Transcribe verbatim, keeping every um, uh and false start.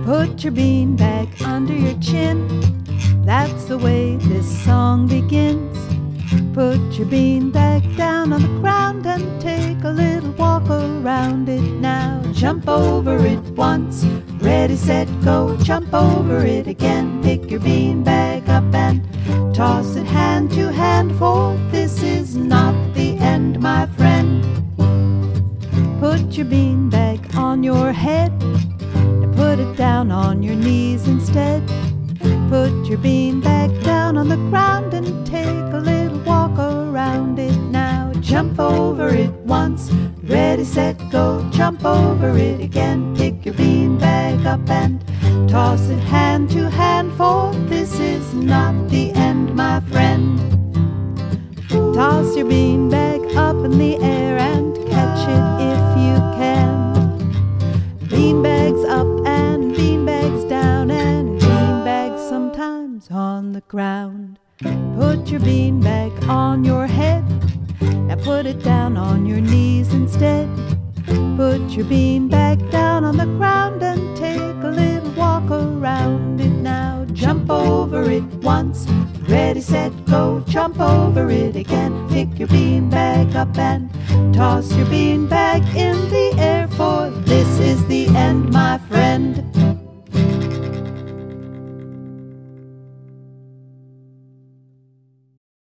Put your beanbag under your chin. That's the way this song begins. Put your beanbag down on the ground and take a little walk around it now. Jump over it once, ready, set, go. Jump over it again. Pick your beanbag up and toss it hand to hand, for this is not the end, my friend. Put your beanbag on your head. Now put it down on your knees instead. Put your beanbag down on the ground and take a little walk around it now. Jump over it once, ready, set, go. Jump over it again. Pick your beanbag up and toss it hand to hand, for this is not the end, my friend. Toss your beanbag up in the air and catch it if you can. Beanbags up and beanbags down and beanbags sometimes on the ground. Put your beanbag on your head. Now put it down on your knees instead. Put your beanbag down on the ground and take a little walk around it now. Jump over it once, ready, set, go. Jump over it again. Pick your beanbag up and toss your beanbag